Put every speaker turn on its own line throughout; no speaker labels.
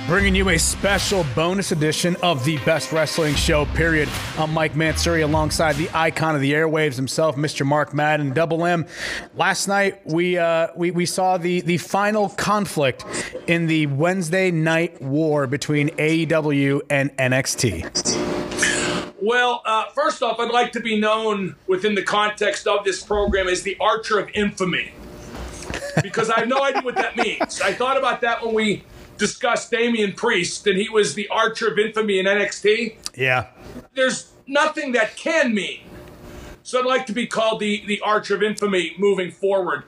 Bringing you a special bonus edition of the Best Wrestling Show, period. I'm Mike Mansouri alongside the icon of the airwaves himself, Mr. Mark Madden, Double M. Last night, we saw the final conflict in the Wednesday night war between AEW and NXT.
Well, first off, I'd like to be known within the context of this program as the Archer of Infamy, because I have no idea what that means. I thought about that when we discussed Damian Priest, and he was the Archer of Infamy in NXT.
Yeah.
There's nothing that can mean. So I'd like to be called the Archer of Infamy moving forward.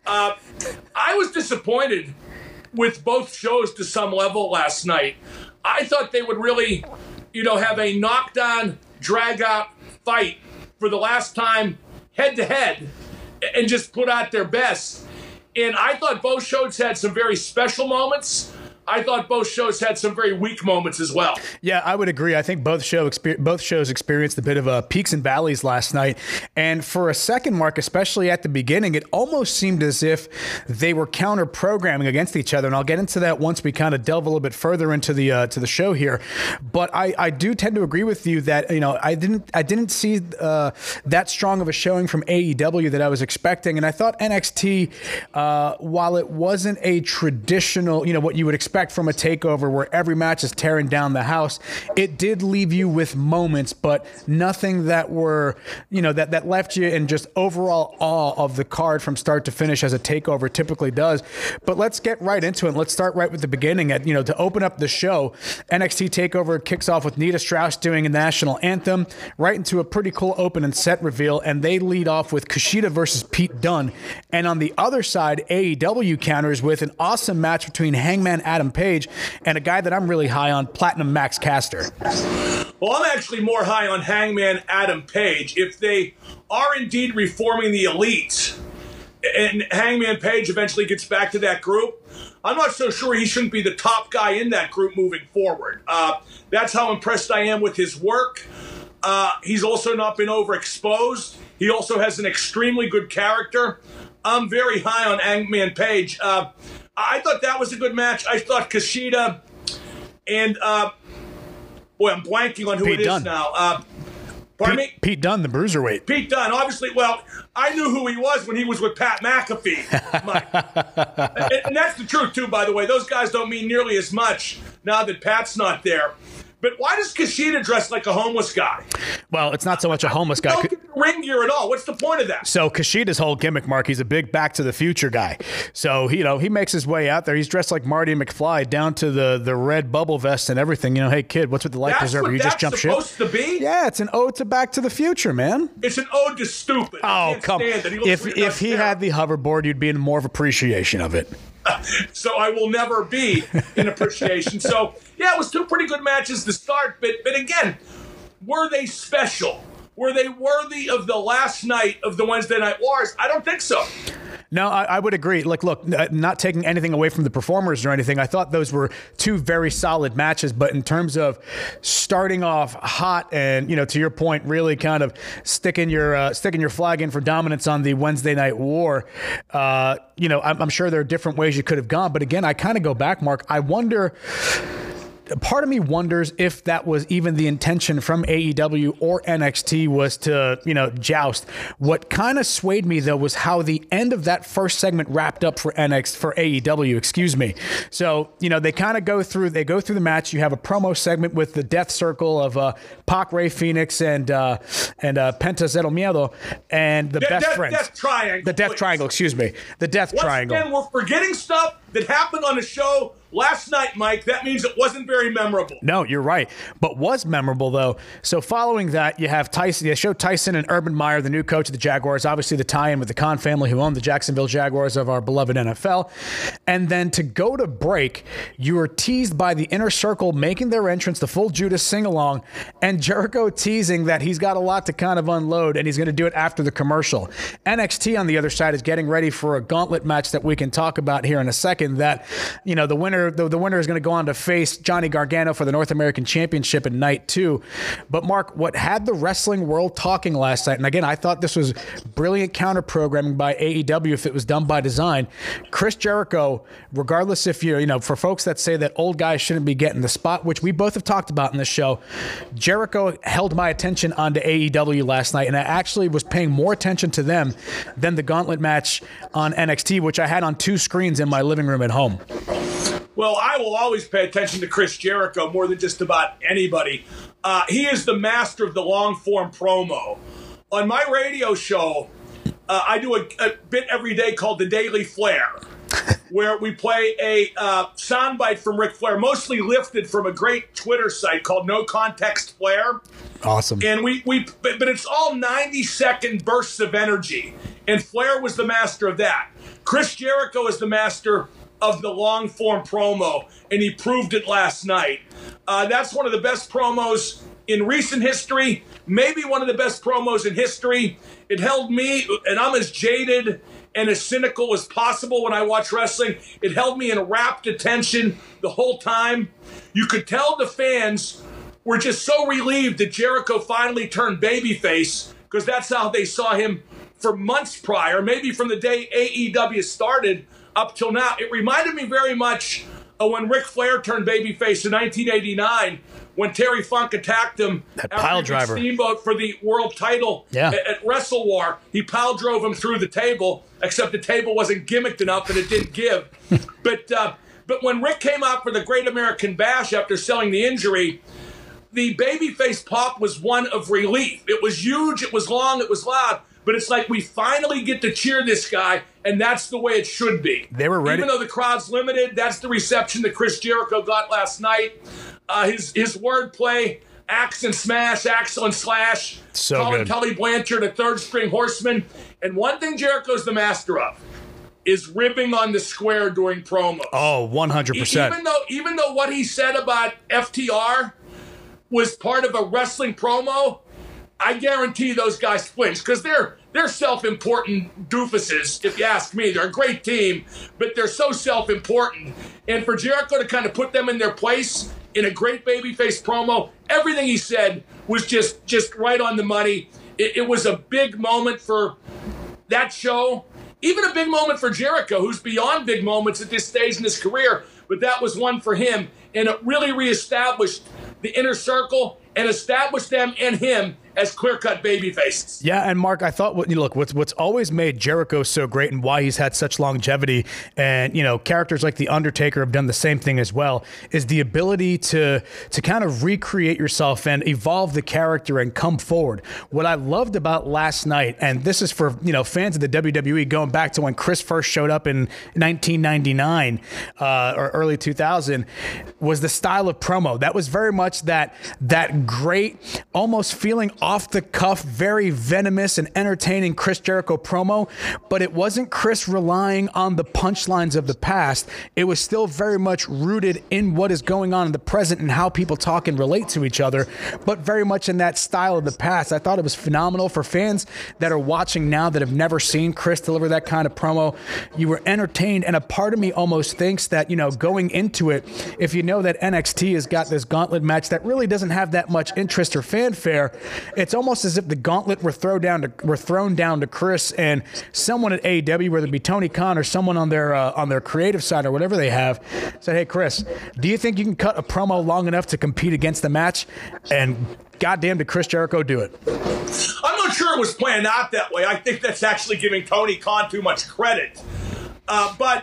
I was disappointed with both shows to some level last night. I thought they would really, have a knockdown, drag-out fight for the last time head-to-head and just put out their best. And I thought both shows had some very special moments. I thought both shows had some very weak moments as well.
Yeah, I would agree. I think both shows experienced a bit of peaks and valleys last night. And for a second, Mark, especially at the beginning, it almost seemed as if they were counter-programming against each other. And I'll get into that once we kind of delve a little bit further into the show here. But I do tend to agree with you that I didn't see that strong of a showing from AEW that I was expecting. And I thought NXT, while it wasn't a traditional, what you would expect from a takeover where every match is tearing down the house, it did leave you with moments, but nothing that were, that left you in just overall awe of the card from start to finish as a takeover typically does. But let's get right into it. Let's start right with the beginning. To open up the show, NXT TakeOver kicks off with Nita Strauss doing a national anthem, right into a pretty cool open and set reveal, and they lead off with Kushida versus Pete Dunne. And on the other side, AEW counters with an awesome match between Hangman Adam Page and a guy that I'm really high on, Platinum Max Caster.
Well, I'm actually more high on Hangman Adam Page. If they are indeed reforming the Elite and Hangman Page eventually gets back to that group, I'm not so sure he shouldn't be the top guy in that group moving forward. That's how impressed I am with his work. He's also not been overexposed. He also has an extremely good character. I'm very high on Hangman Page. I thought that was a good match. I thought Kushida and, I'm blanking on who
Pete
it is
Dunne.
now. Pardon me?
Pete Dunne, the bruiserweight.
Pete Dunne, obviously. Well, I knew who he was when he was with Pat McAfee, Mike. And that's the truth, too, by the way. Those guys don't mean nearly as much now that Pat's not there. But why does Kushida dress like a homeless guy?
Well, it's not so much a homeless guy.
Don't get the ring gear at all. What's the point of that?
So Kushida's whole gimmick, Mark, he's a big Back to the Future guy. So, he makes his way out there. He's dressed like Marty McFly down to the red bubble vest and everything. Hey, kid, what's with the life preserver? You just jump ship.
That's supposed to be?
Yeah, it's an ode to Back to the Future, man.
It's an ode to stupid.
Oh, come on. If he had the hoverboard, you'd be in more of appreciation of it.
So I will never be in appreciation. So, yeah, it was two pretty good matches to start. But again, were they special? Were they worthy of the last night of the Wednesday Night Wars? I don't think so.
No, I would agree. Look, not taking anything away from the performers or anything. I thought those were two very solid matches. But in terms of starting off hot and, to your point, really kind of sticking your flag in for dominance on the Wednesday Night War, I'm sure there are different ways you could have gone. But again, I kind of go back, Mark. I wonder. Part of me wonders if that was even the intention from AEW or NXT was to, joust. What kind of swayed me, though, was how the end of that first segment wrapped up for AEW, excuse me. So, they kind of go through the match. You have a promo segment with the Death Circle of Pac, Rey Fenix, and Penta Zero Miedo, and the Best Friends.
Death Triangle.
The Death Triangle, excuse me. The Death Triangle.
Once again, we're forgetting stuff that happened on the show last night, Mike. That means it wasn't very memorable.
No, you're right. But was memorable, though. So following that, you have Tyson. They show Tyson and Urban Meyer, the new coach of the Jaguars, obviously the tie-in with the Khan family who own the Jacksonville Jaguars of our beloved NFL. And then to go to break, you are teased by the Inner Circle making their entrance, the full Judas sing-along, and Jericho teasing that he's got a lot to kind of unload, and he's going to do it after the commercial. NXT, on the other side, is getting ready for a gauntlet match that we can talk about here in a second that, the winner winner is going to go on to face Johnny Gargano for the North American Championship in night 2. But Mark, what had the wrestling world talking last night, and again, I thought this was brilliant counter programming by AEW if it was done by design. Chris Jericho, regardless if for folks that say that old guys shouldn't be getting the spot, which we both have talked about in this show, Jericho held my attention onto AEW last night, and I actually was paying more attention to them than the Gauntlet match on NXT, which I had on 2 screens in my living room at home.
Well, I will always pay attention to Chris Jericho more than just about anybody. He is the master of the long-form promo. On my radio show, I do a bit every day called The Daily Flair, where we play a soundbite from Ric Flair, mostly lifted from a great Twitter site called No Context Flair.
Awesome.
And but it's all 90-second bursts of energy, and Flair was the master of that. Chris Jericho is the master of the long-form promo, and he proved it last night. That's one of the best promos in recent history, maybe one of the best promos in history. It held me, and I'm as jaded and as cynical as possible when I watch wrestling. It held me in rapt attention the whole time. You could tell the fans were just so relieved that Jericho finally turned babyface, because that's how they saw him for months prior, maybe from the day AEW started up till now. It reminded me very much of when Ric Flair turned babyface in 1989, when Terry Funk attacked him
that pile driver
Steamboat for the world title at Wrestle War. He pile drove him through the table, except the table wasn't gimmicked enough and it didn't give. But when Rick came out for the Great American Bash after selling the injury, the babyface pop was one of relief. It was huge, it was long, it was loud, but it's like we finally get to cheer this guy, and that's the way it should be.
They were ready.
Even though the crowd's limited, that's the reception that Chris Jericho got last night. His wordplay, axe and smash, axle and slash,
so
calling
good.
Tully Blanchard a third-string horseman. And one thing Jericho's the master of is ribbing on the square during promos.
Oh, 100%.
Even though what he said about FTR was part of a wrestling promo, I guarantee those guys flinch, because they're self-important doofuses, if you ask me. They're a great team, but they're so self-important. And for Jericho to kind of put them in their place in a great babyface promo, everything he said was just right on the money. It was a big moment for that show, even a big moment for Jericho, who's beyond big moments at this stage in his career, but that was one for him, and it really reestablished the inner circle and established them and him as clear-cut babyfaces.
Yeah, and Mark, I thought, what's always made Jericho so great and why he's had such longevity, and characters like The Undertaker have done the same thing as well, is the ability to kind of recreate yourself and evolve the character and come forward. What I loved about last night, and this is for fans of the WWE going back to when Chris first showed up in 1999 or early 2000, was the style of promo. That was very much that great, almost feeling off the cuff, very venomous and entertaining Chris Jericho promo, but it wasn't Chris relying on the punchlines of the past. It was still very much rooted in what is going on in the present and how people talk and relate to each other, but very much in that style of the past. I thought it was phenomenal for fans that are watching now that have never seen Chris deliver that kind of promo. You were entertained, and a part of me almost thinks that, going into it, if you know that NXT has got this gauntlet match that really doesn't have that much interest or fanfare, it's almost as if the gauntlet were thrown down to Chris, and someone at AEW, whether it be Tony Khan or someone on their creative side or whatever they have, said, "Hey Chris, do you think you can cut a promo long enough to compete against the match?" And goddamn, did Chris Jericho do it.
I'm not sure it was planned out that way. I think that's actually giving Tony Khan too much credit. But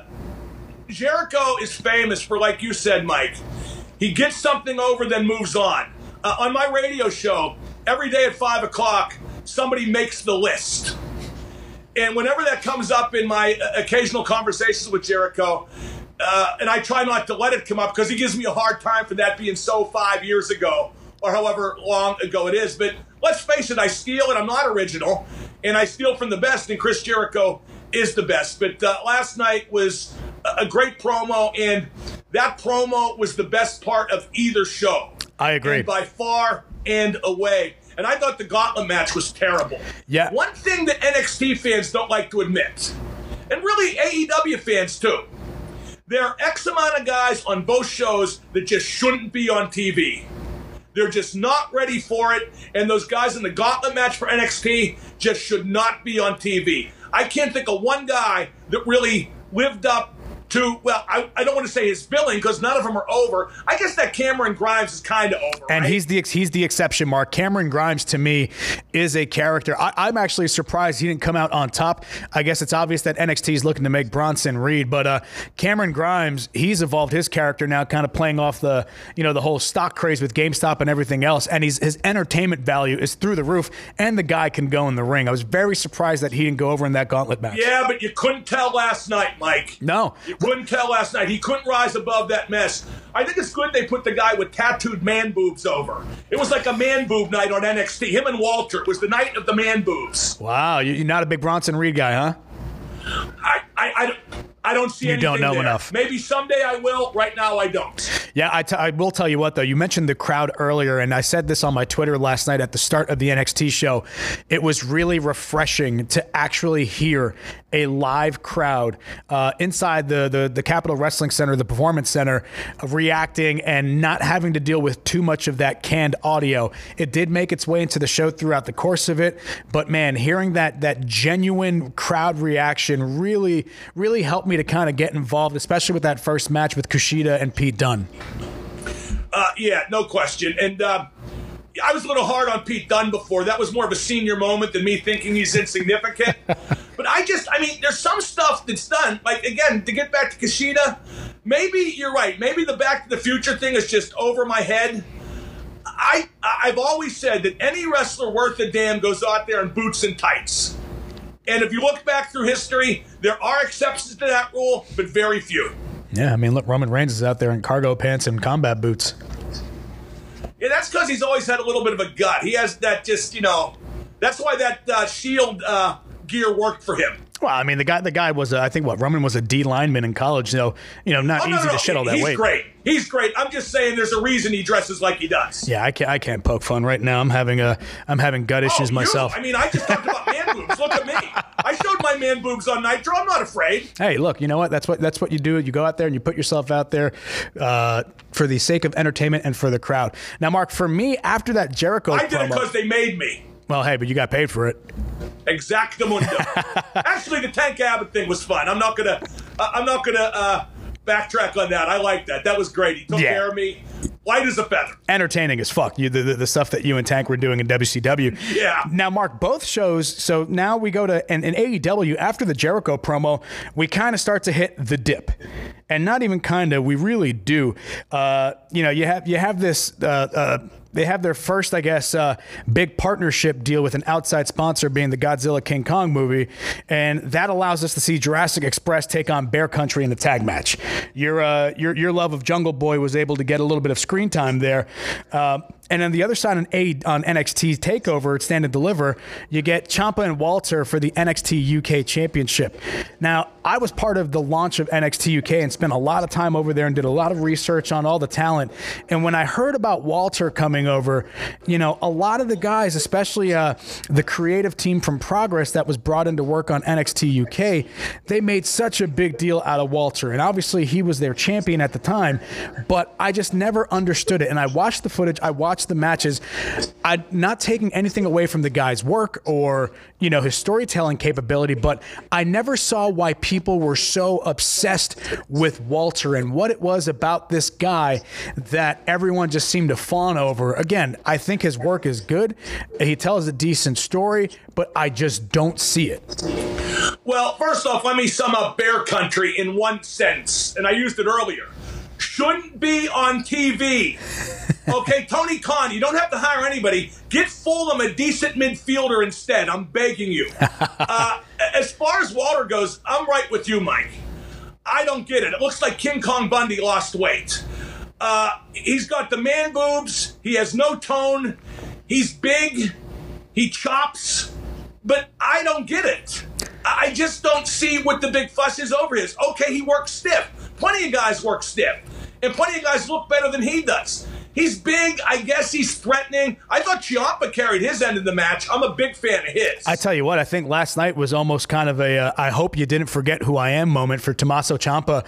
Jericho is famous for, like you said, Mike, he gets something over, then moves on. On my radio show, every day at 5 o'clock, somebody makes the list. And whenever that comes up in my occasional conversations with Jericho, and I try not to let it come up because he gives me a hard time for that being so 5 years ago or however long ago it is. But let's face it, I steal, and I'm not original, and I steal from the best, and Chris Jericho is the best. But last night was a great promo, and that promo was the best part of either show.
I agree.
And by far and away. And I thought the gauntlet match was terrible.
Yeah.
One thing that NXT fans don't like to admit, and really AEW fans too, There are X amount of guys on both shows that just shouldn't be on TV. They're just not ready for it, and those guys in the gauntlet match for NXT just should not be on TV. I can't think of one guy that really lived up to, well, I don't want to say his billing because none of them are over. I guess that Cameron Grimes is kind of over,
and
right?
he's the exception, Mark. Cameron Grimes, to me, is a character. I'm actually surprised he didn't come out on top. I guess it's obvious that NXT is looking to make Bronson Reed, but Cameron Grimes, he's evolved his character now, kind of playing off the whole stock craze with GameStop and everything else, and his entertainment value is through the roof, and the guy can go in the ring. I was very surprised that he didn't go over in that gauntlet match.
Yeah, but you couldn't tell last night, Mike.
No.
Couldn't tell last night. He couldn't rise above that mess. I think it's good they put the guy with tattooed man boobs over. It was like a man boob night on NXT. Him and Walter. It was the night of the man boobs.
Wow, you're not a big Bronson Reed guy, huh?
I don't see anything.
You don't know
there.
enough.
Maybe someday I will. Right now I don't.
Yeah, I will tell you what, though. You mentioned the crowd earlier, and I said this on my Twitter last night at the start of the NXT show. It was really refreshing to actually hear a live crowd inside the Capitol Wrestling Center, the Performance Center, reacting and not having to deal with too much of that canned audio. It did make its way into the show throughout the course of it, but man, hearing that genuine crowd reaction really helped me to kind of get involved, especially with that first match with Kushida and Pete Dunne.
Yeah, no question. And I was a little hard on Pete Dunne before. That was more of a senior moment than me thinking he's insignificant. But there's some stuff that's done. Like, again, to get back to Kushida, maybe you're right. Maybe the Back to the Future thing is just over my head. I've always said that any wrestler worth a damn goes out there in boots and tights. And if you look back through history, there are exceptions to that rule, but very few.
Yeah, I mean, look, Roman Reigns is out there in cargo pants and combat boots.
Yeah, that's because he's always had a little bit of a gut. He has that that's why that Shield gear worked for him.
Well, I mean, the guy was, I think, Roman was a D lineman in college, so, not easy to shed all that weight.
He's great. He's great. I'm just saying there's a reason he dresses like he does.
Yeah, I can't poke fun right now. I'm having gut issues myself.
I just talked about man boobs. Look at me. I showed my man boobs on Nitro. I'm not afraid.
Hey, look, you know what? That's what you do. You go out there and you put yourself out there for the sake of entertainment and for the crowd. Now, Mark, for me, after that Jericho
I did it because they made me.
Well, hey, but you got paid for it.
Exactamundo. Actually, the Tank Abbott thing was fun. I'm not gonna backtrack on that. I like that. That was great. He took care of me. Light as a feather. Entertaining
as fuck. The stuff that you and Tank were doing in WCW.
Yeah.
Now, Mark, both shows, so now we go to, and in AEW, after the Jericho promo, we kind of start to hit the dip. And not even kind of, we really do. You have this... They have their first, I guess, big partnership deal with an outside sponsor being the Godzilla King Kong movie, and that allows us to see Jurassic Express take on Bear Country in the tag match. Your love of Jungle Boy was able to get a little bit of screen time there. And on the other side on NXT's TakeOver, Stand and Deliver, you get Ciampa and Walter for the NXT UK Championship. Now, I was part of the launch of NXT UK and spent a lot of time over there and did a lot of research on all the talent. And when I heard about Walter coming over, a lot of the guys, especially the creative team from Progress that was brought in to work on NXT UK, they made such a big deal out of Walter. And obviously he was their champion at the time, but I just never understood it. And I watched the footage, I watched the matches. I'm not taking anything away from the guy's work or, his storytelling capability, but I never saw why people were so obsessed with Walter and what it was about this guy that everyone just seemed to fawn over. Again, I think his work is good. He tells a decent story, but I just don't see it.
Well, first off, let me sum up Bear Country in one sentence, and I used it earlier. Shouldn't be on TV. Okay, Tony Khan, you don't have to hire anybody. Get Fulham a decent midfielder instead. I'm begging you. As far as Walter goes, I'm right with you, Mike. I don't get it. It looks like King Kong Bundy lost weight. He's got the man boobs. He has no tone. He's big. He chops. But I don't get it. I just don't see what the big fuss is over his. Okay, he works stiff. Plenty of guys work stiff. And plenty of guys look better than he does. He's big. I guess he's threatening. I thought Ciampa carried his end of the match. I'm a big fan of his.
I tell you what, I think last night was almost kind of a I hope you didn't forget who I am moment for Tommaso Ciampa.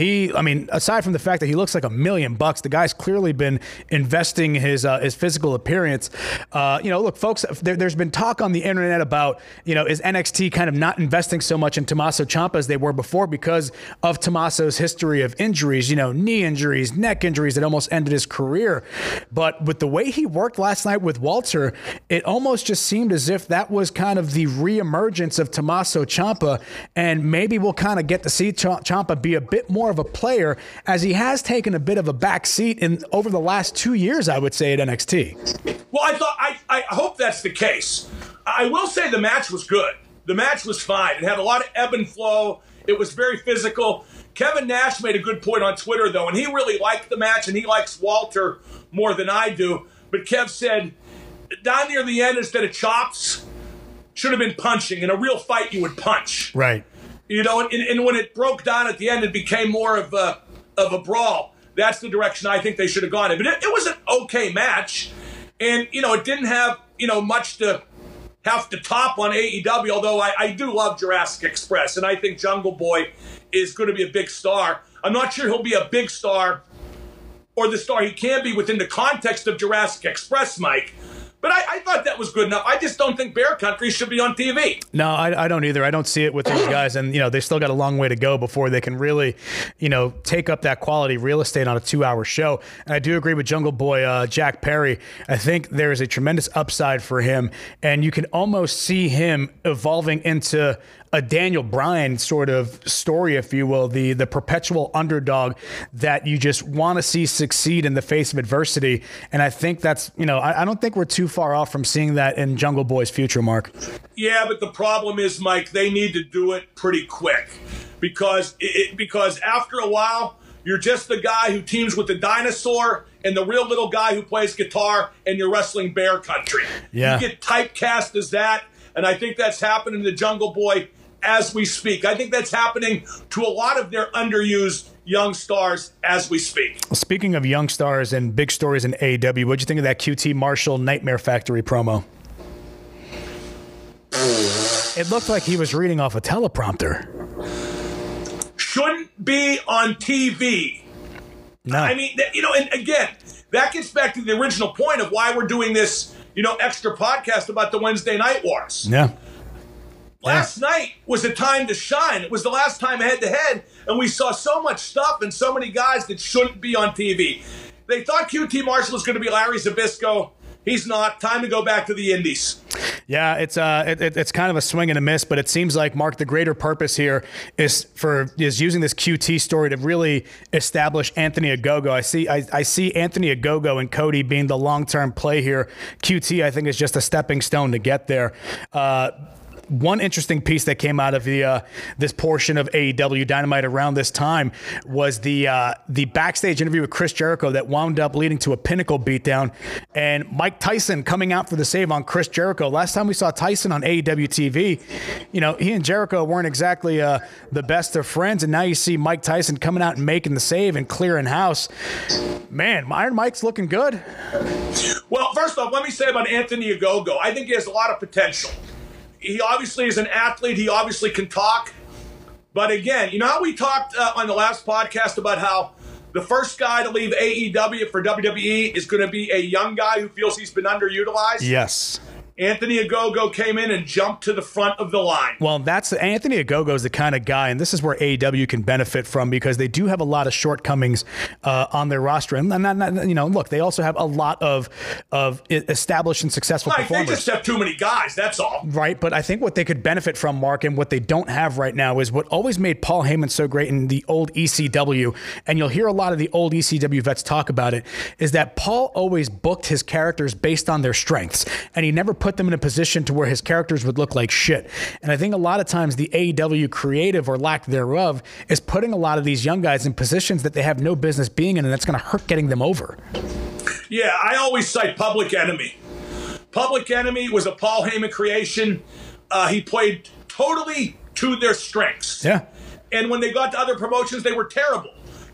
Aside from the fact that he looks like $1 million, the guy's clearly been investing his physical appearance. Look, folks, there's been talk on the internet about, is NXT kind of not investing so much in Tommaso Ciampa as they were before because of Tommaso's history of injuries, knee injuries, neck injuries that almost ended his career. But with the way he worked last night with Walter, it almost just seemed as if that was kind of the reemergence of Tommaso Ciampa, and maybe we'll kind of get to see Ciampa be a bit more of a player, as he has taken a bit of a back seat over the last 2 years, I would say, at NXT.
Well, I hope that's the case. I will say the match was good. The match was fine. It had a lot of ebb and flow. It was very physical. Kevin Nash made a good point on Twitter, though, and he really liked the match, and he likes Walter more than I do. But Kev said, down near the end, instead of chops, should have been punching. In a real fight, you would punch.
Right.
And when it broke down at the end, it became more of a brawl. That's the direction I think they should have gone in. But it was an okay match. And, it didn't have, much to have to top on AEW, although I do love Jurassic Express, and I think Jungle Boy is going to be a big star. I'm not sure he'll be a big star or the star he can be within the context of Jurassic Express, Mike. But I thought that was good enough. I just don't think Bear Country should be on TV.
No, I don't either. I don't see it with those guys. And, they still got a long way to go before they can really, take up that quality real estate on a 2-hour show. And I do agree with Jungle Boy, Jack Perry. I think there is a tremendous upside for him. And you can almost see him evolving into a Daniel Bryan sort of story, if you will, the perpetual underdog that you just want to see succeed in the face of adversity. And I think that's, I don't think we're too far off from seeing that in Jungle Boy's future, Mark.
Yeah, but the problem is, Mike, they need to do it pretty quick because after a while, you're just the guy who teams with the dinosaur and the real little guy who plays guitar, and you're wrestling Bear Country.
Yeah.
You get typecast as that, and I think that's happening to Jungle Boy as we speak. I think that's happening to a lot of their underused young stars as we speak.
Speaking of young stars and big stories in AEW, what'd you think of that QT Marshall Nightmare Factory promo? It looked like he was reading off a teleprompter.
Shouldn't be on TV.
No.
I mean, and again, that gets back to the original point of why we're doing this, extra podcast about the Wednesday Night Wars.
Yeah.
Last night was a time to shine. It was the last time head-to-head, and we saw so much stuff and so many guys that shouldn't be on TV. They thought QT Marshall was going to be Larry Zbyszko. He's not. Time to go back to the Indies.
Yeah, it's kind of a swing and a miss, but it seems like, Mark, the greater purpose here is using this QT story to really establish Anthony Ogogo. I see Anthony Ogogo and Cody being the long-term play here. QT, I think, is just a stepping stone to get there. One interesting piece that came out of this portion of AEW Dynamite around this time was the backstage interview with Chris Jericho that wound up leading to a Pinnacle beatdown, and Mike Tyson coming out for the save on Chris Jericho. Last time we saw Tyson on AEW TV, he and Jericho weren't exactly the best of friends, and now you see Mike Tyson coming out and making the save and clearing house. Man, Iron Mike's looking good.
Well, first off, let me say about Anthony Ogogo, I think he has a lot of potential. He obviously is an athlete. He obviously can talk. But again, how we talked on the last podcast about how the first guy to leave AEW for WWE is going to be a young guy who feels he's been underutilized?
Yes.
Anthony Ogogo came in and jumped to the front of the line.
Well, Anthony Ogogo is the kind of guy, and this is where AEW can benefit from, because they do have a lot of shortcomings on their roster. And look, they also have a lot of established and successful performers.
They just have too many guys, that's all.
Right, but I think what they could benefit from, Mark, and what they don't have right now is what always made Paul Heyman so great in the old ECW, and you'll hear a lot of the old ECW vets talk about it, is that Paul always booked his characters based on their strengths, and he never put them in a position to where his characters would look like shit. And I think a lot of times the AEW creative, or lack thereof, is putting a lot of these young guys in positions that they have no business being in, and that's going to hurt getting them over.
Yeah, I always cite Public Enemy. Public Enemy was a Paul Heyman creation. He played totally to their strengths.
Yeah.
And when they got to other promotions, they were terrible.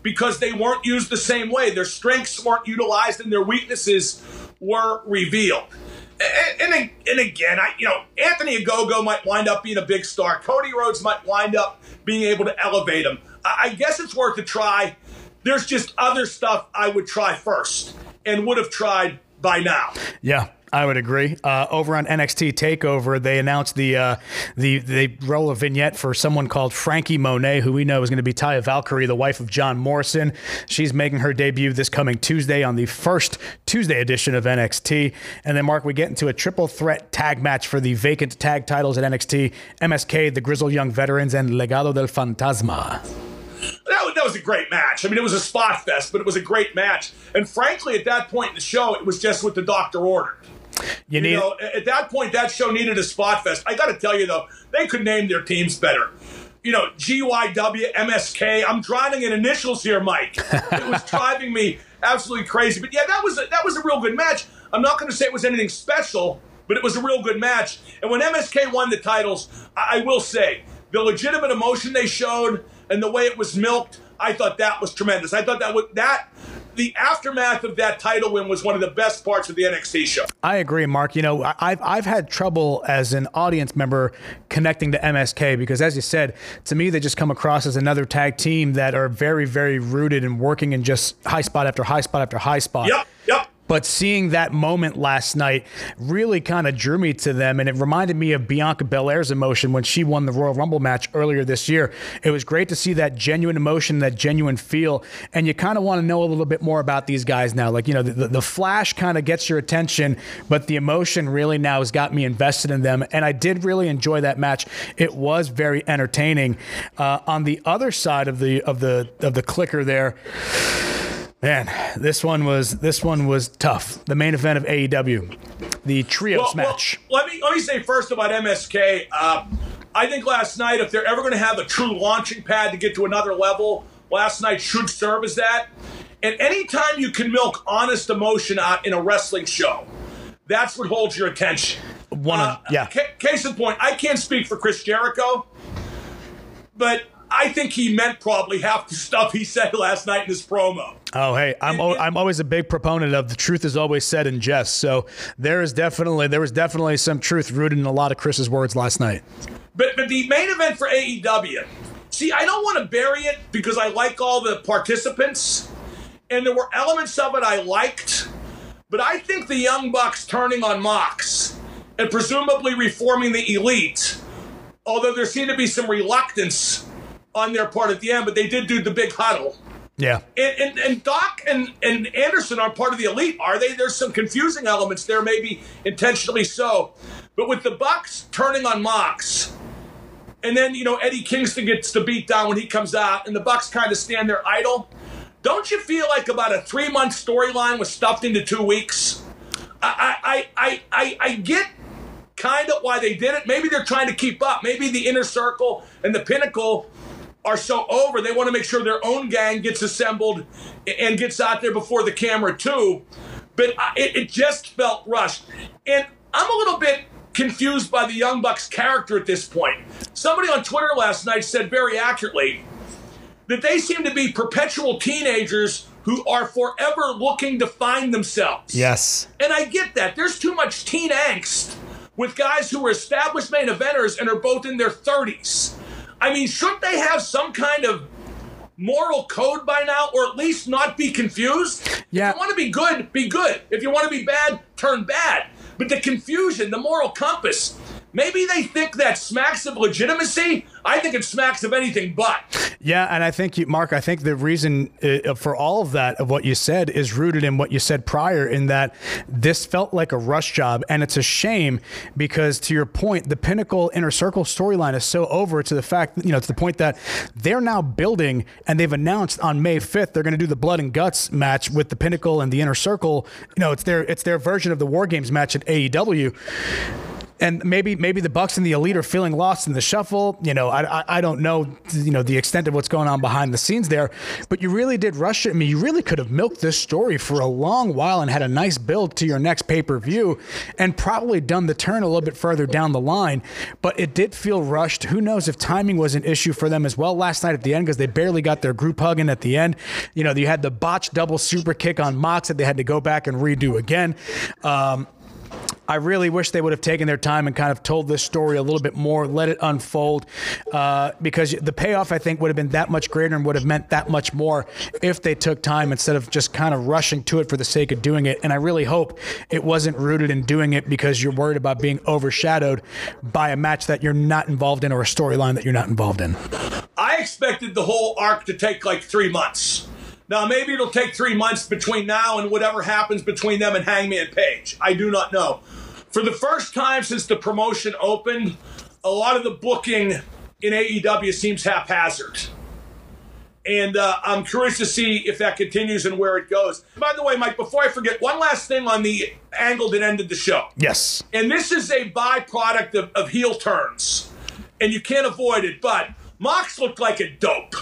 because they weren't used the same way. Their strengths weren't utilized and their weaknesses were revealed. And again, Anthony Ogogo might wind up being a big star. Cody Rhodes might wind up being able to elevate him. I guess it's worth a try. There's just other stuff I would try first and would have tried by now.
Yeah, I would agree. Over on NXT TakeOver, they announced they roll a vignette for someone called Frankie Monet, who we know is going to be Taya Valkyrie, the wife of John Morrison. She's making her debut this coming Tuesday on the first Tuesday edition of NXT. And then, Mark, we get into a triple threat tag match for the vacant tag titles at NXT. MSK, the Grizzled Young Veterans, and Legado del Fantasma.
That was a great match. I mean, it was a spot fest, but it was a great match. And frankly, at that point in the show, it was just what the doctor ordered. At that point, that show needed a spot fest. I got to tell you, though, they could name their teams better. GYW, MSK. I'm drowning in initials here, Mike. It was driving me absolutely crazy. But yeah, that was a real good match. I'm not going to say it was anything special, but it was a real good match. And when MSK won the titles, I will say the legitimate emotion they showed and the way it was milked, I thought that was tremendous. I thought the aftermath of that title win was one of the best parts of the NXT show. I
agree, Mark. I've had trouble as an audience member connecting to MSK because, as you said, to me, they just come across as another tag team that are very, very rooted and working in just high spot after high spot after high spot.
Yep.
But seeing that moment last night really kind of drew me to them, and it reminded me of Bianca Belair's emotion when she won the Royal Rumble match earlier this year. It was great to see that genuine emotion, that genuine feel, and you kind of want to know a little bit more about these guys now. The flash kind of gets your attention, but the emotion really now has got me invested in them, and I did really enjoy that match. It was very entertaining. On the other side of the clicker there, man, this one was tough. The main event of AEW, the trios match.
Let me say first about MSK. I think last night, if they're ever going to have a true launching pad to get to another level, last night should serve as that. And anytime you can milk honest emotion out in a wrestling show, that's what holds your attention. Case in point, I can't speak for Chris Jericho, but I think he meant probably half the stuff he said last night in his promo.
Oh, hey, I'm always a big proponent of the truth is always said in jest. So there was definitely some truth rooted in a lot of Chris's words last night.
But the main event for AEW, see, I don't want to bury it because I like all the participants, and there were elements of it I liked. But I think the Young Bucks turning on Mox and presumably reforming the Elite, although there seemed to be some reluctance on their part at the end, but they did do the big huddle.
Yeah.
And Doc and Anderson are part of the Elite, are they? There's some confusing elements there, maybe intentionally so. But with the Bucks turning on Mox, and then, Eddie Kingston gets the beat down when he comes out, and the Bucks kind of stand there idle, don't you feel like about a 3-month storyline was stuffed into 2 weeks? I get kind of why they did it. Maybe they're trying to keep up. Maybe the Inner Circle and the Pinnacle are so over, they want to make sure their own gang gets assembled and gets out there before the camera too. But it just felt rushed. And I'm a little bit confused by the Young Bucks character at this point. Somebody on Twitter last night said very accurately that they seem to be perpetual teenagers who are forever looking to find themselves.
Yes.
And I get that. There's too much teen angst with guys who are established main eventers and are both in their 30s. I mean, shouldn't they have some kind of moral code by now, or at least not be confused?
Yeah.
If you want to be good, be good. If you want to be bad, turn bad. But the confusion, the moral compass, maybe they think that smacks of legitimacy. I think it smacks of anything but.
Yeah, and I think, Mark, I think the reason for all of that, of what you said, is rooted in what you said prior, in that this felt like a rush job. And it's a shame because, to your point, the Pinnacle Inner Circle storyline is so over to the fact, to the point that they're now building, and they've announced on May 5th they're going to do the Blood and Guts match with the Pinnacle and the Inner Circle. It's their version of the War Games match at AEW. And maybe the Bucks and the Elite are feeling lost in the shuffle. I don't know, the extent of what's going on behind the scenes there, but you really did rush it. I mean, you really could have milked this story for a long while and had a nice build to your next pay-per-view and probably done the turn a little bit further down the line, but it did feel rushed. Who knows if timing was an issue for them as well last night at the end, because they barely got their group hug in at the end. You had the botched double super kick on Mox that they had to go back and redo again. I really wish they would have taken their time and kind of told this story a little bit more, let it unfold, because the payoff, I think, would have been that much greater and would have meant that much more if they took time instead of just kind of rushing to it for the sake of doing it. And I really hope it wasn't rooted in doing it because you're worried about being overshadowed by a match that you're not involved in or a storyline that you're not involved in.
I expected the whole arc to take like 3 months. Now, maybe it'll take 3 months between now and whatever happens between them and Hangman Page. I do not know. For the first time since the promotion opened, a lot of the booking in AEW seems haphazard. And I'm curious to see if that continues and where it goes. By the way, Mike, before I forget, one last thing on the angle that ended the show.
Yes.
And this is a byproduct of heel turns. And you can't avoid it, but Mox looked like a dope.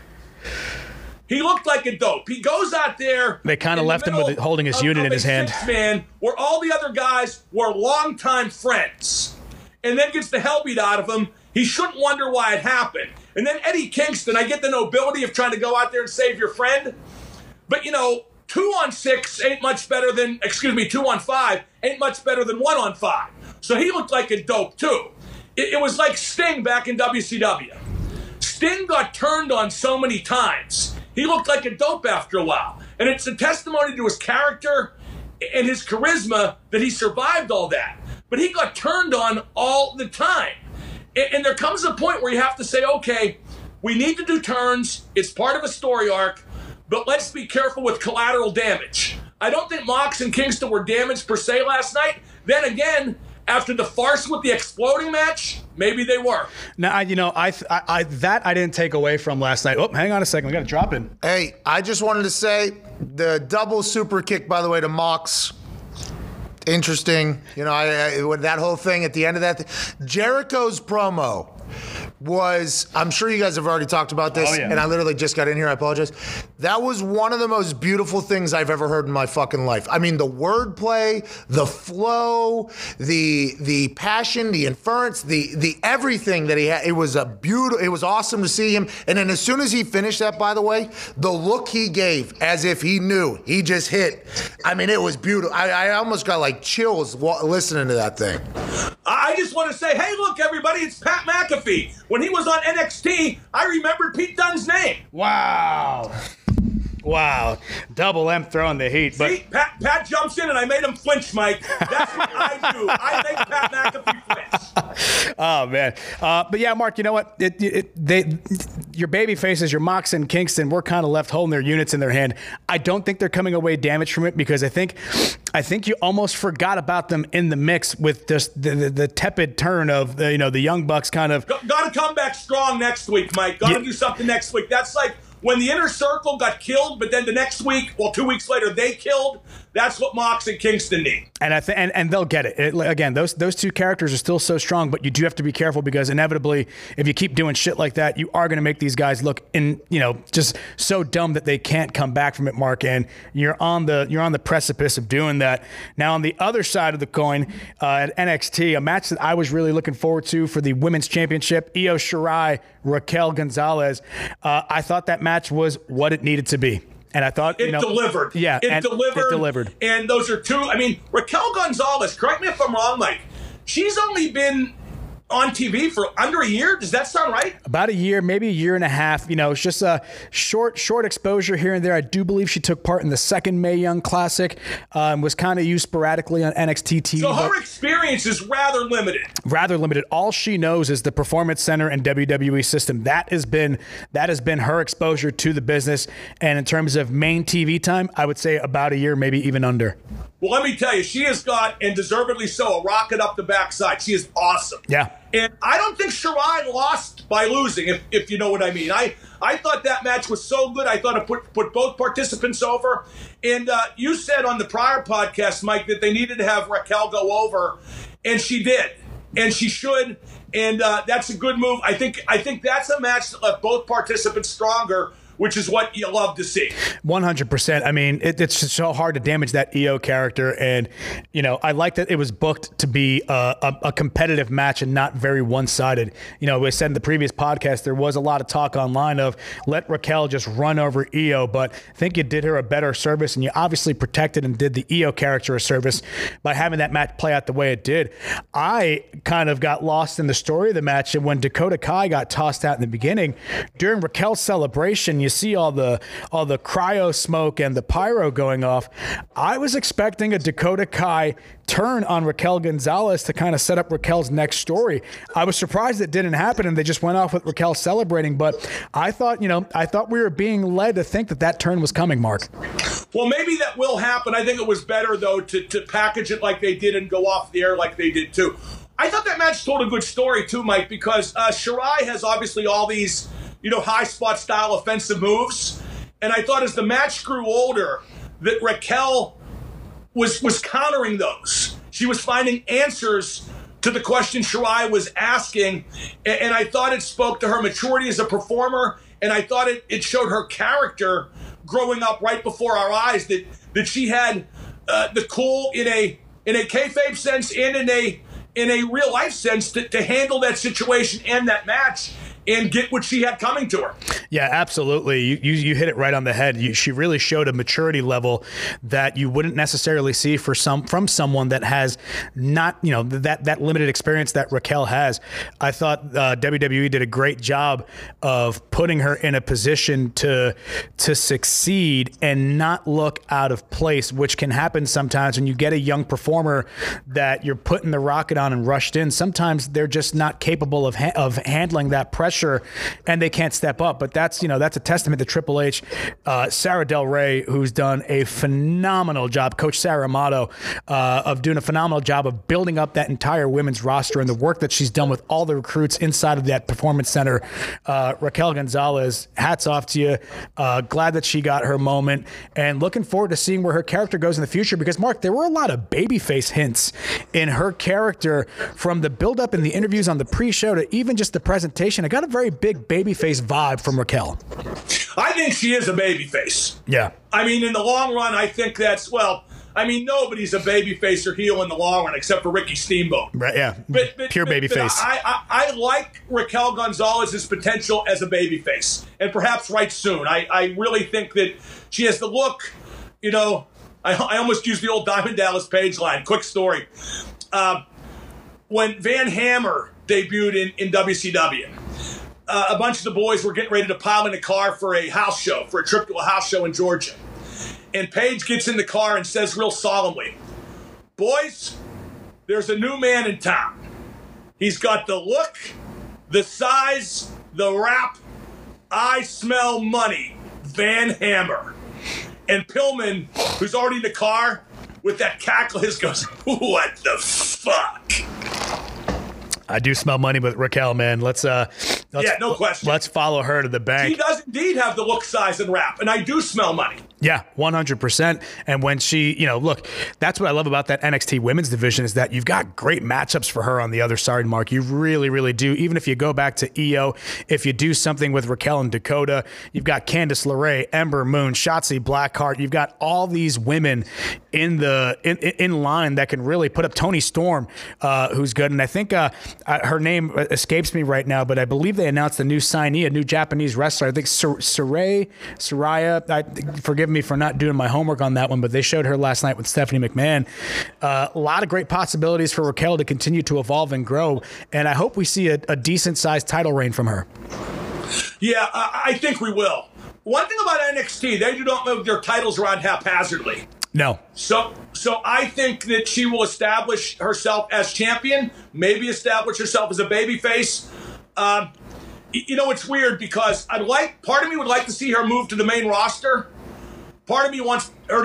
He looked like a dope. He goes out there.
They kind of left him with holding his unit in his hand.
Man, where all the other guys were longtime friends, and then gets the hell beat out of him. He shouldn't wonder why it happened. And then Eddie Kingston, I get the nobility of trying to go out there and save your friend, but 2-on-6 ain't much better than, 2-on-5 ain't much better than 1-on-5. So he looked like a dope too. It was like Sting back in WCW. Sting got turned on so many times. He looked like a dope after a while. And it's a testimony to his character and his charisma that he survived all that. But he got turned on all the time. And there comes a point where you have to say, okay, we need to do turns. It's part of a story arc. But let's be careful with collateral damage. I don't think Mox and Kingston were damaged per se last night. Then again, after the farce with the exploding match, maybe they were.
Now, I didn't take away from last night. Oh, hang on a second. We got to drop in.
Hey, I just wanted to say the double super kick, by the way, to Mox. Interesting. With that whole thing at the end of that. Jericho's promo was, I'm sure you guys have already talked about this, and I literally just got in here, I apologize. That was one of the most beautiful things I've ever heard in my fucking life. I mean, the wordplay, the flow, the passion, the inference, the everything that he had. It was awesome to see him. And then as soon as he finished that, by the way, the look he gave as if he knew, he just hit. I mean, it was beautiful. I almost got like chills listening to that thing.
I just want to say, hey, look, everybody, it's Pat McAfee. When he was on NXT, I remembered Pete Dunne's name.
Wow. Double M throwing the heat.
See, Pat jumps in and I made him flinch, Mike. That's what I do. I make Pat McAfee flinch.
Oh, man. But yeah, Mark, you know what? Your baby faces, your Mox and Kingston, were kind of left holding their units in their hand. I don't think they're coming away damaged from it because I think you almost forgot about them in the mix with just the tepid turn of the Young Bucks kind of.
Got to come back strong next week, Mike. Got to do something next week. That's like when the Inner Circle got killed, but then the next week, 2 weeks later, they killed. That's what Mox and Kingston need.
And and they'll get it. Again, those two characters are still so strong, but you do have to be careful because inevitably, if you keep doing shit like that, you are going to make these guys look just so dumb that they can't come back from it, Mark. And you're on the precipice of doing that. Now, on the other side of the coin, at NXT, a match that I was really looking forward to for the Women's Championship, Io Shirai, Raquel Gonzalez. I thought that match was what it needed to be. And I thought
it delivered.
Yeah,
it
delivered.
And those are two. I mean, Raquel Gonzalez, correct me if I'm wrong, Mike. She's only been on TV for under a year. Does that sound right? About
a year, maybe a year and a half. It's just a short exposure here and there. I do believe she took part in the second Mae Young Classic. Was kind of used sporadically on NXT TV.
So her experience is rather limited.
Rather limited. All she knows is the Performance Center and WWE system. That has been her exposure to the business. And in terms of main TV time, I would say about a year, maybe even under.
Well, let me tell you, she has got, and deservedly so, a rocket up the backside. She is awesome.
Yeah.
And I don't think Shirai lost by losing, if you know what I mean. I thought that match was so good. I thought it put both participants over. And you said on the prior podcast, Mike, that they needed to have Raquel go over, and she did. And she should. And that's a good move. I think that's a match that left both participants stronger, which is what you love to see.
100%. I mean, it's just so hard to damage that EO character. And, you know, I like that it was booked to be a competitive match and not very one-sided. You know, we said in the previous podcast, there was a lot of talk online of let Raquel just run over EO, but I think you did her a better service, and you obviously protected and did the EO character a service by having that match play out the way it did. I kind of got lost in the story of the match, and when Dakota Kai got tossed out in the beginning, during Raquel's celebration, you see all the cryo smoke and the pyro going off. I was expecting a Dakota Kai turn on Raquel Gonzalez to kind of set up Raquel's next story. I was surprised it didn't happen and they just went off with Raquel celebrating, but I thought we were being led to think that turn was coming, Mark.
Well, maybe that will happen. I think it was better, though, to package it like they did and go off the air like they did, too. I thought that match told a good story, too, Mike, because Shirai has obviously all these, high spot style offensive moves. And I thought as the match grew older that Raquel was countering those. She was finding answers to the question Shirai was asking. And I thought it spoke to her maturity as a performer. And I thought it showed her character growing up right before our eyes, that she had the cool in a kayfabe sense and in a real life sense to handle that situation and that match and get what she had coming to her.
Yeah, absolutely. You hit it right on the head. She really showed a maturity level that you wouldn't necessarily see from someone that has not, that limited experience that Raquel has. I thought WWE did a great job of putting her in a position to succeed and not look out of place, which can happen sometimes when you get a young performer that you're putting the rocket on and rushed in. Sometimes they're just not capable of handling that pressure, and they can't step up. But that's a testament to Triple H. Sarah Del Rey, who's done a phenomenal job, Coach Sarah Amato, of doing a phenomenal job of building up that entire women's roster, and the work that she's done with all the recruits inside of that performance center. Raquel Gonzalez, hats off to you. Glad that she got her moment, and looking forward to seeing where her character goes in the future, because, Mark, there were a lot of babyface hints in her character from the build-up in the interviews on the pre-show to even just the presentation. I got a very big babyface vibe from Raquel.
I think she is a babyface.
Yeah.
I mean, in the long run, I think nobody's a babyface or heel in the long run except for Ricky Steamboat.
Right, yeah. Pure babyface.
I like Raquel Gonzalez's potential as a babyface, and perhaps right soon. I really think that she has the look, I almost used the old Diamond Dallas Page line. Quick story. When Van Hammer debuted in WCW, a bunch of the boys were getting ready to pile in a car for a trip to a house show in Georgia. And Paige gets in the car and says real solemnly, "Boys, there's a new man in town. He's got the look, the size, the rap. I smell money. Van Hammer." And Pillman, who's already in the car with that cackle, goes, "What the fuck?"
I do smell money with Raquel, man. Let's no question. Let's follow her to the bank.
She does indeed have the look, size, and rap, and I do smell money.
Yeah, 100%. And when she, look, that's what I love about that NXT women's division is that you've got great matchups for her on the other side, Mark. You really, really do. Even if you go back to EO, if you do something with Raquel and Dakota, you've got Candice LeRae, Ember Moon, Shotzi Blackheart. You've got all these women in line that can really put up Toni Storm, who's good. And I think her name escapes me right now, but I believe they announced a new signee, a new Japanese wrestler. I think Saraya. Forgive me for not doing my homework on that one, but they showed her last night with Stephanie McMahon. A lot of great possibilities for Raquel to continue to evolve and grow, and I hope we see a decent-sized title reign from her.
Yeah, I think we will. One thing about NXT, they do not move their titles around haphazardly.
No.
So I think that she will establish herself as champion, maybe establish herself as a babyface. It's weird because part of me would like to see her move to the main roster. Part of me wants her to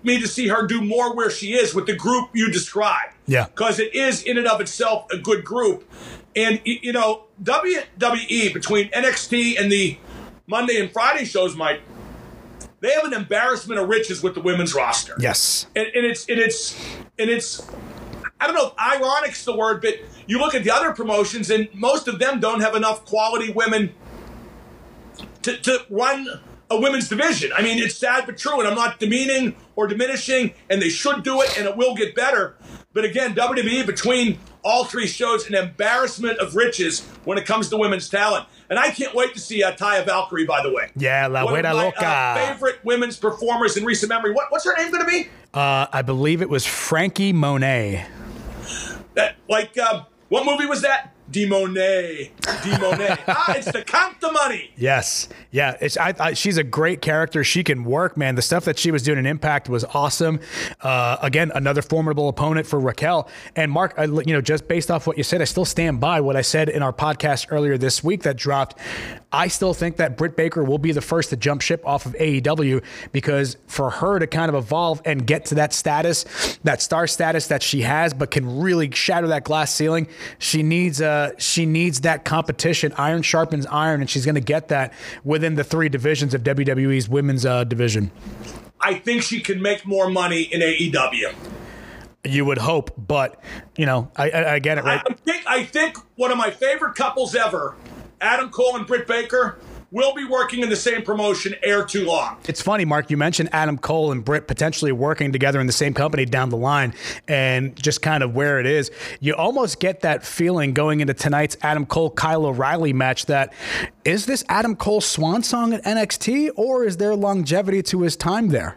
me to see her do more where she is with the group you described.
Yeah.
Because it is in and of itself a good group. And, you know, WWE, between NXT and the Monday and Friday shows, Mike, they have an embarrassment of riches with the women's roster.
Yes.
And it's I don't know if ironic's the word, but you look at the other promotions and most of them don't have enough quality women to run a women's division. I mean, it's sad but true, and I'm not demeaning or diminishing, and they should do it, and it will get better. But again, WWE, between all three shows, an embarrassment of riches when it comes to women's talent. And I can't wait to see Taya Valkyrie, by the way.
Yeah, La
One of
Güera
my
Loca.
favorite women's performers in recent memory. What's her name going to be?
I believe it was Frankie Monet.
What movie was that? De Monet. It's to count the money.
Yes. Yeah. She's a great character. She can work, man. The stuff that she was doing in Impact was awesome. Again, another formidable opponent for Raquel. And Mark, just based off what you said, I still stand by what I said in our podcast earlier this week that dropped. I still think that Britt Baker will be the first to jump ship off of AEW, because for her to kind of evolve and get to that status, that star status that she has, but can really shatter that glass ceiling, she needs that competition. Iron sharpens iron, and she's going to get that within the three divisions of WWE's women's division.
I think she can make more money in AEW.
You would hope, but I get it, right?
I think one of my favorite couples ever, Adam Cole and Britt Baker, will be working in the same promotion ere too long.
It's funny, Mark, you mentioned Adam Cole and Britt potentially working together in the same company down the line, and just kind of where it is. You almost get that feeling going into tonight's Adam Cole-Kyle O'Reilly match that, is this Adam Cole's swan song at NXT, or is there longevity to his time there?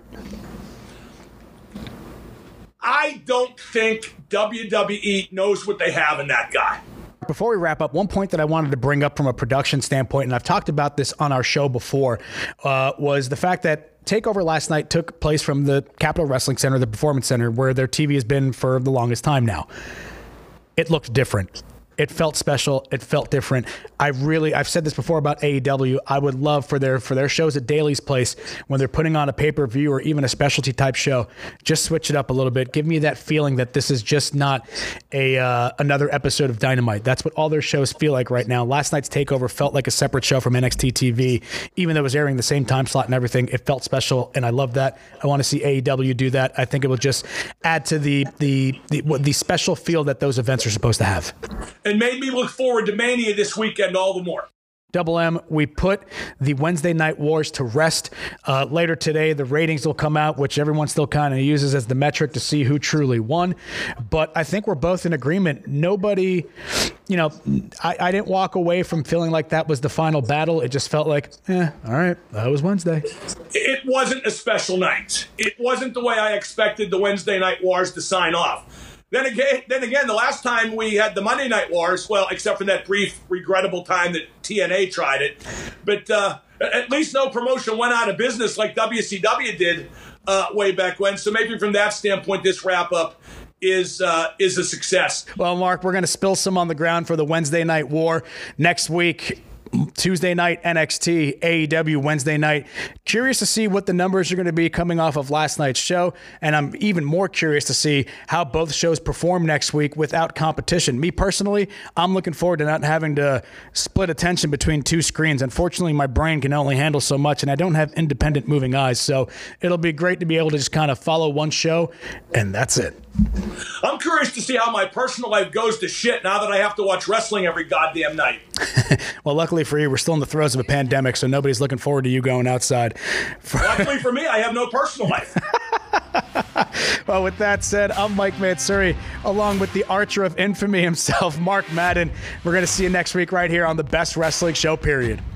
I don't think WWE knows what they have in that guy.
Before we wrap up, one point that I wanted to bring up from a production standpoint, and I've talked about this on our show before, was the fact that TakeOver last night took place from the Capitol Wrestling Center, the Performance Center, where their TV has been for the longest time now. It looked different. It felt special. It felt different. I've said this before about AEW. I would love for their shows at Daly's Place, when they're putting on a pay-per-view or even a specialty type show, just switch it up a little bit. Give me that feeling that this is just not another episode of Dynamite. That's what all their shows feel like right now. Last night's TakeOver felt like a separate show from NXT TV, even though it was airing the same time slot and everything. It felt special, and I love that. I want to see AEW do that. I think it will just add to the special feel that those events are supposed to have.
And made me look forward to Mania this weekend all the more.
Double M, we put the Wednesday Night Wars to rest. Later today, the ratings will come out, which everyone still kind of uses as the metric to see who truly won. But I think we're both in agreement. Nobody, I didn't walk away from feeling like that was the final battle. It just felt like, all right, that was Wednesday.
It wasn't a special night. It wasn't the way I expected the Wednesday Night Wars to sign off. Then again, the last time we had the Monday Night Wars, well, except for that brief, regrettable time that TNA tried it, but at least no promotion went out of business like WCW did way back when. So maybe from that standpoint, this wrap-up is a success.
Well, Mark, we're going to spill some on the ground for the Wednesday Night War next week. Tuesday night NXT, AEW Wednesday night. Curious to see what the numbers are going to be coming off of last night's show, and I'm even more curious to see how both shows perform next week without competition. Me personally, I'm looking forward to not having to split attention between two screens. Unfortunately, my brain can only handle so much, and I don't have independent moving eyes, so it'll be great to be able to just kind of follow one show, and that's it.
I'm curious to see how my personal life goes to shit now that I have to watch wrestling every goddamn night.
Well, luckily for you, we're still in the throes of a pandemic, so nobody's looking forward to you going outside.
Luckily for me, I have no personal life.
Well, with that said, I'm Mike Matsuri, along with the Archer of Infamy himself, Mark Madden. We're going to see you next week right here on the Best Wrestling Show, period.